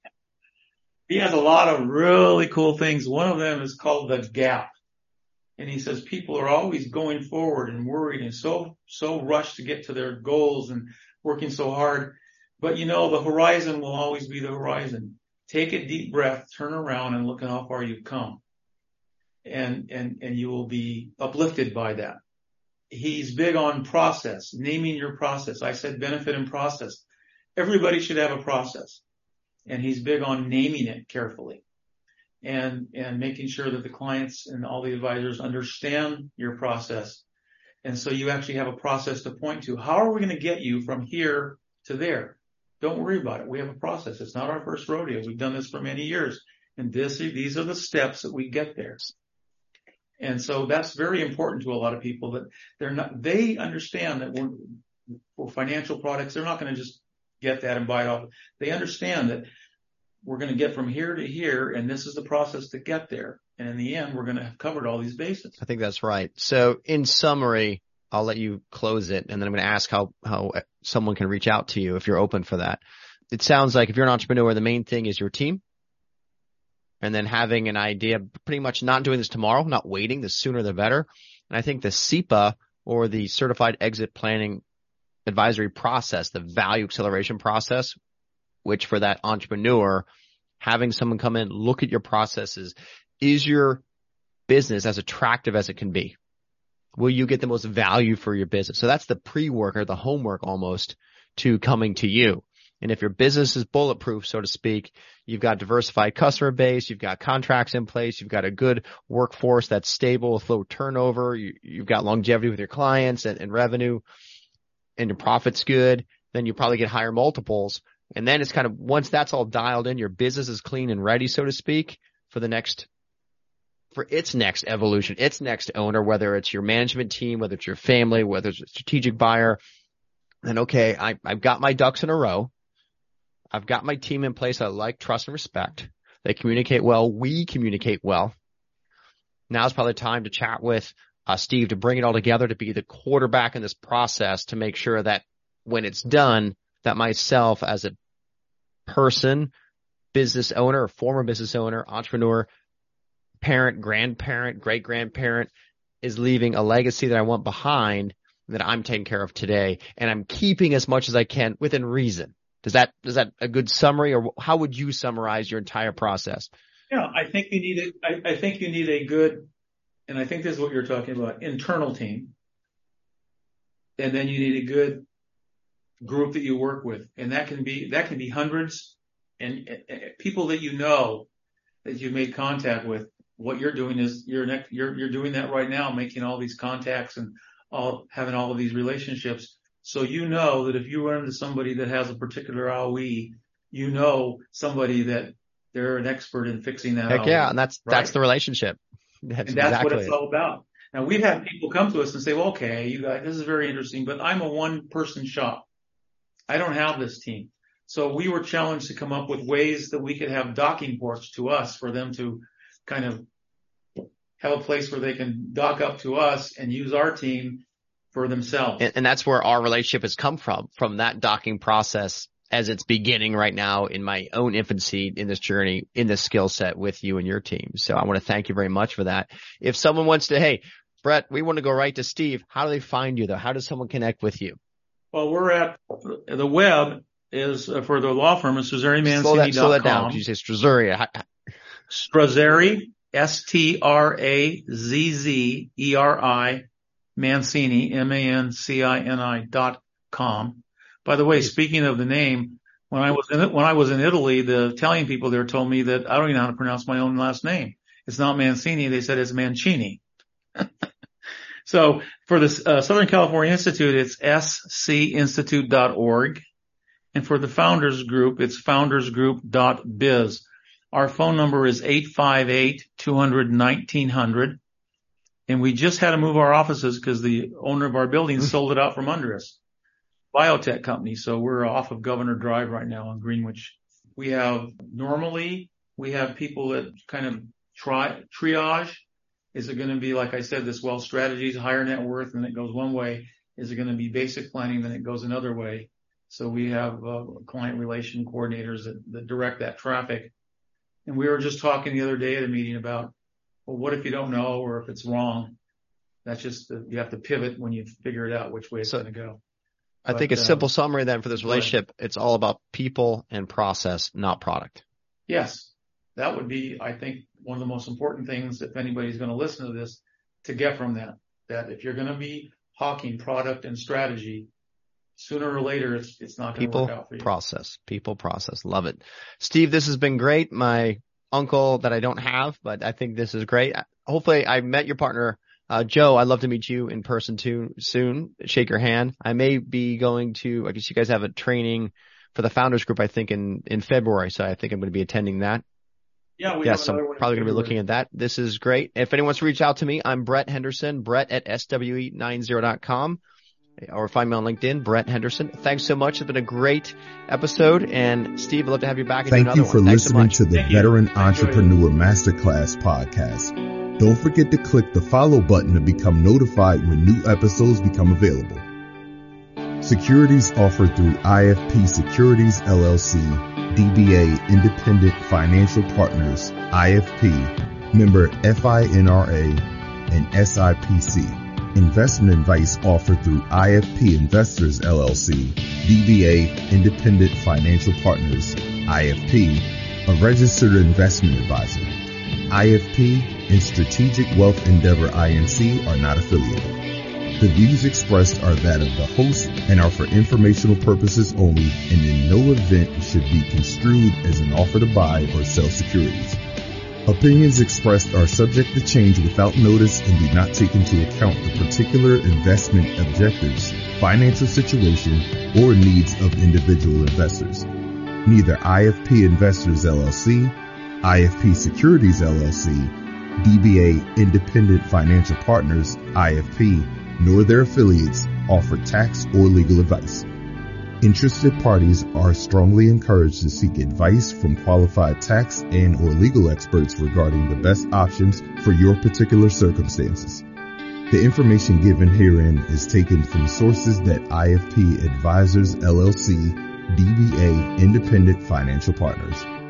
He has a lot of really cool things. One of them is called the gap. And he says people are always going forward and worried and so rushed to get to their goals and working so hard. But the horizon will always be the horizon. Take a deep breath, turn around and look at how far you've come. And you will be uplifted by that. He's big on process, naming your process. I said benefit and process. Everybody should have a process. And he's big on naming it carefully and making sure that the clients and all the advisors understand your process. And so you actually have a process to point to. How are we going to get you from here to there? Don't worry about it. We have a process. It's not our first rodeo. We've done this for many years. And these are the steps that we get there. And so that's very important to a lot of people, that they understand that for financial products, they're not going to just get that and buy it off. They understand that we're going to get from here to here, and this is the process to get there. And in the end, we're going to have covered all these bases. I think that's right. So in summary, I'll let you close it, and then I'm going to ask how someone can reach out to you if you're open for that. It sounds like if you're an entrepreneur, the main thing is your team, and then having an idea, pretty much not doing this tomorrow, not waiting, the sooner the better. And I think the CEPA, or the Certified Exit Planning Advisory process, the value acceleration process, which for that entrepreneur, having someone come in, look at your processes. Is your business as attractive as it can be? Will you get the most value for your business? So that's the pre-work, or the homework almost, to coming to you. And if your business is bulletproof, so to speak, you've got diversified customer base, you've got contracts in place, you've got a good workforce that's stable with low turnover, you've got longevity with your clients and revenue, and your profit's good, then you probably get higher multiples. And then it's kind of, once that's all dialed in, your business is clean and ready, so to speak, for its next evolution, its next owner, whether it's your management team, whether it's your family, whether it's a strategic buyer. Then, okay, I've got my ducks in a row. I've got my team in place I like, trust, and respect. They communicate well. We communicate well. Now's probably the time to chat with Steve to bring it all together, to be the quarterback in this process, to make sure that when it's done, that myself as a person, business owner, former business owner, entrepreneur, parent, grandparent, great-grandparent, is leaving a legacy that I want behind, that I'm taking care of today, and I'm keeping as much as I can within reason. Is that a good summary, or how would you summarize your entire process? Yeah, I think you need a good, and I think this is what you're talking about, internal team. And then you need a good group that you work with. And that can be hundreds and people that that you've made contact with. What you're doing is you're doing that right now, making all these contacts and having all of these relationships. So that if you run into somebody that has a particular AOE, somebody that they're an expert in fixing that. Heck yeah, and that's the relationship. That's exactly what it's all about. Now, we've had people come to us and say, well, okay, you guys, this is very interesting, but I'm a one-person shop. I don't have this team. So we were challenged to come up with ways that we could have docking ports to us for them to kind of have a place where they can dock up to us and use our team for themselves. And that's where our relationship has come from that docking process, as it's beginning right now in my own infancy in this journey, in this skill set with you and your team. So I want to thank you very much for that. If someone wants to, hey, Brett, we want to go right to Steve. How do they find you though? How does someone connect with you? Well, we're at the web is for the law firm is StrazzeriMancini.com. Slow that down. Did you say Strazzeri? Strazzeri, STRAZZERI, Mancini, MANCINI.com. By the way, speaking of the name, when I was in Italy, the Italian people there told me that I don't even know how to pronounce my own last name. It's not Mancini. They said it's Mancini. So for the Southern California Institute, it's scinstitute.org. And for the Founders Group, it's foundersgroup.biz. Our phone number is 858-200-1900. And we just had to move our offices because the owner of our building sold it out from under us. Biotech company. So we're off of Governor Drive right now in Greenwich. We have people that kind of triage. Is it going to be, like I said, this wealth strategies, higher net worth, and it goes one way? Is it going to be basic planning, then it goes another way? So we have client relation coordinators that direct that traffic. And we were just talking the other day at a meeting about, well, what if you don't know, or if it's wrong? That's just, you have to pivot when you figure it out which way it's going to go. I think a simple summary then for this relationship, it's all about people and process, not product. Yes. That would be, I think, one of the most important things, if anybody's going to listen to this, to get from that if you're going to be hawking product and strategy, sooner or later, it's not going to work out for you. People process. Love it. Steve, this has been great. My uncle that I don't have, but I think this is great. Hopefully I met your partner, Joe. I'd love to meet you in person too soon. Shake your hand. I may be going to, I guess you guys have a training for the founders group, I think in February. So I think I'm going to be attending that. Yeah, yes, I'm probably going to be looking at that. This is great. If anyone wants to reach out to me, I'm Brett Henderson, Brett@SWE90.com, or find me on LinkedIn, Brett Henderson. Thanks so much. It's been a great episode. And Steve, I'd love to have you back. Thank you for listening to the Veteran Entrepreneur Masterclass podcast. Don't forget to click the follow button to become notified when new episodes become available. Securities offered through IFP Securities LLC, DBA Independent Financial Partners, IFP, member FINRA and SIPC. Investment advice offered through IFP Investors LLC, DBA Independent Financial Partners, IFP, a registered investment advisor. IFP and Strategic Wealth Endeavor INC are not affiliated. The views expressed are that of the host and are for informational purposes only, and in no event should be construed as an offer to buy or sell securities. Opinions expressed are subject to change without notice and do not take into account the particular investment objectives, financial situation, or needs of individual investors. Neither IFP Investors LLC, IFP Securities LLC, DBA Independent Financial Partners, IFP, nor their affiliates offer tax or legal advice. Interested parties are strongly encouraged to seek advice from qualified tax and or legal experts regarding the best options for your particular circumstances. The information given herein is taken from sources that IFP Advisors LLC, DBA Independent Financial Partners.